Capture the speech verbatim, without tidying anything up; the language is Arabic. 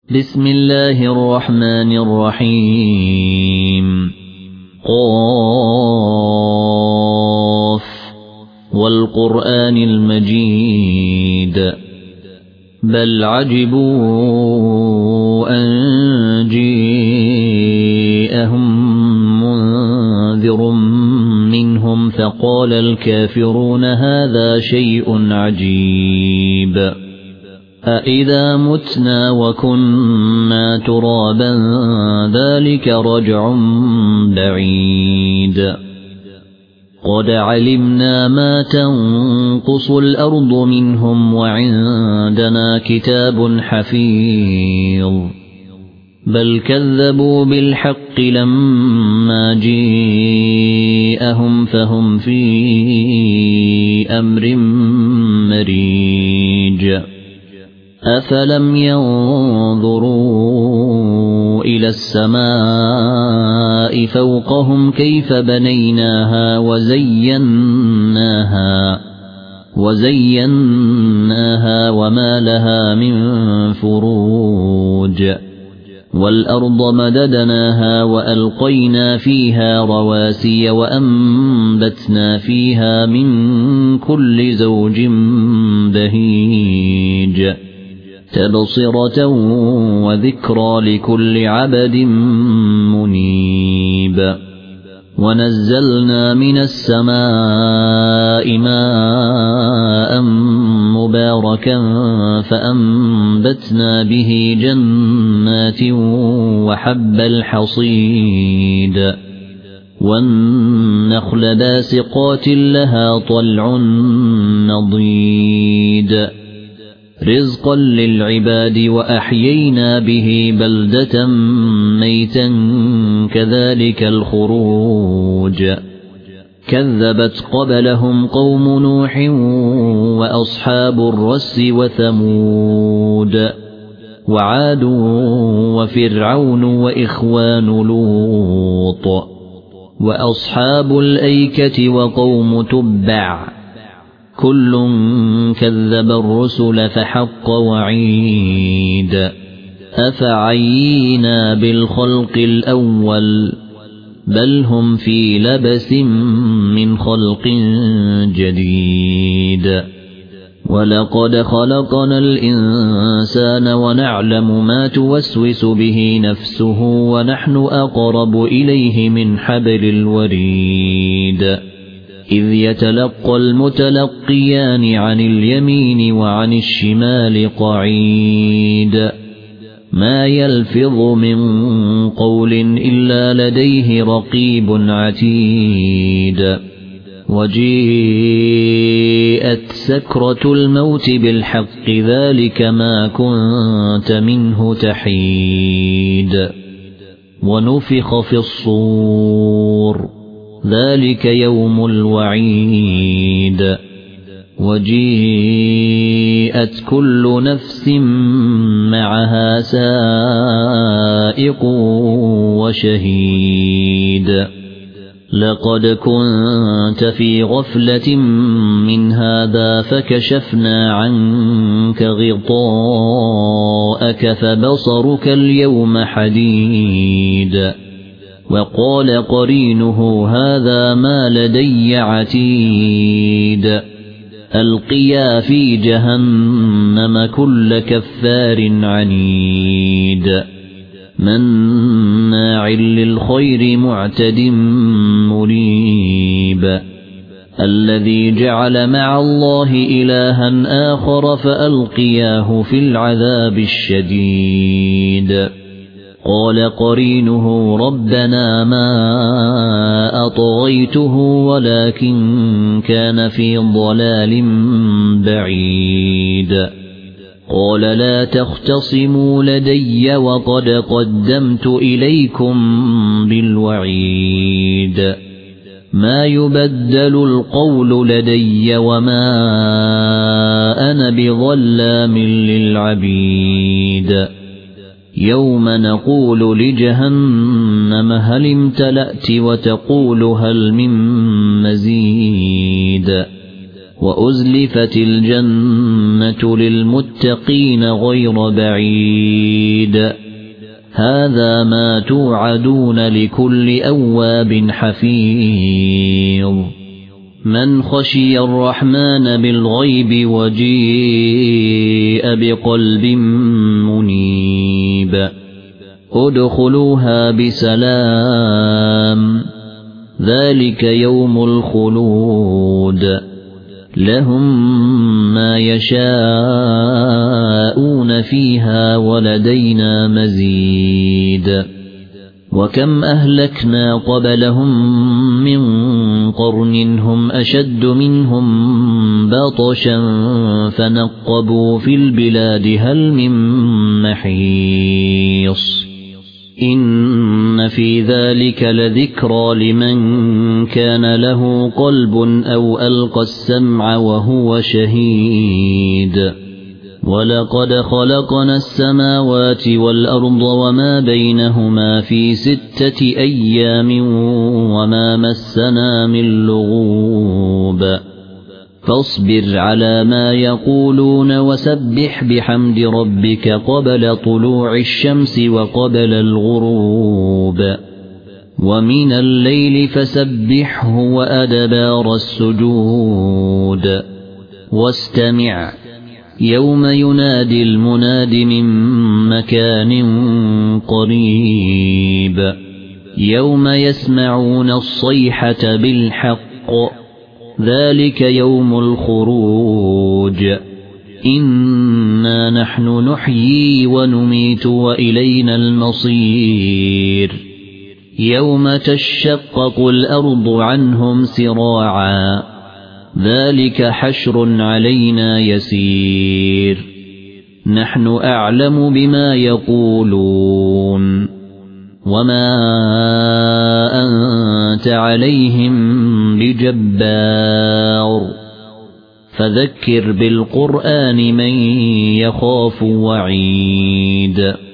بسم الله الرحمن الرحيم. قاف والقرآن المجيد بل عجبوا أن جاءهم منذر منهم فقال الكافرون هذا شيء عجيب أإذا متنا وكنا ترابا ذلك رجع بعيد قد علمنا ما تنقص الأرض منهم وعندنا كتاب حفيظ بل كذبوا بالحق لما جاءهم فهم في أمر مريج أفلم ينظروا إلى السماء فوقهم كيف بنيناها وزيناها وزيناها وما لها من فروج والأرض مددناها وألقينا فيها رواسي وأنبتنا فيها من كل زوج بهيج تبصرة وذكرى لكل عبد منيب ونزلنا من السماء ماء مباركا فأنبتنا به جنات وحب الحصيد والنخل باسقات لها طلع نضيد رزقا للعباد وأحيينا به بلدة ميتا كذلك الخروج كذبت قبلهم قوم نوح وأصحاب الرس وثمود وعاد وفرعون وإخوان لوط وأصحاب الأيكة وقوم تبع كل كذب الرسل فحق وعيد أفعينا بالخلق الأول بل هم في لبس من خلق جديد ولقد خلقنا الإنسان ونعلم ما توسوس به نفسه ونحن أقرب إليه من حبل الوريد إذ يتلقى المتلقيان عن اليمين وعن الشمال قعيد ما يلفظ من قول إلا لديه رقيب عتيد وجيءت سكرة الموت بالحق ذلك ما كنت منه تحيد ونفخ في الصور ذلك يوم الوعيد وجيءت كل نفس معها سائق وشهيد لقد كنت في غفلة من هذا فكشفنا عنك غطاءك فبصرك اليوم حديد وقال قرينه هذا ما لدي عتيد ألقيا في جهنم كل كفار عنيد مناع للخير معتد مريب الذي جعل مع الله إلها آخر فألقياه في العذاب الشديد قال قرينه ربنا ما أطغيته ولكن كان في ضلال بعيد قال لا تختصموا لدي وقد قدمت إليكم بالوعيد ما يبدل القول لدي وما أنا بظلام للعبيد يوم نقول لجهنم هل امتلأت وتقول هل من مزيد وأزلفت الجنة للمتقين غير بعيد هذا ما توعدون لكل أواب حفيظ من خشي الرحمن بالغيب وجيء بقلب منيب ادخلوها بسلام ذلك يوم الخلود لهم ما يشاءون فيها ولدينا مزيد وكم أهلكنا قبلهم من قرن هم أشد منهم بطشا فنقبوا في البلاد هل من محيص إن في ذلك لذكرى لمن كان له قلب أو ألقى السمع وهو شهيد ولقد خلقنا السماوات والأرض وما بينهما في ستة أيام وما مسنا من لغوب فاصبر على ما يقولون وسبح بحمد ربك قبل طلوع الشمس وقبل الغروب ومن الليل فسبحه وأدبار السجود واستمع يوم ينادي المناد من مكان قريب يوم يسمعون الصيحة بالحق ذلك يوم الخروج إنا نحن نحيي ونميت وإلينا المصير يوم تشقق الأرض عنهم سراعا ذلك حشر علينا يسير نحن أعلم بما يقولون وما أنت عليهم بجبار فذكر بالقرآن من يخاف وعيد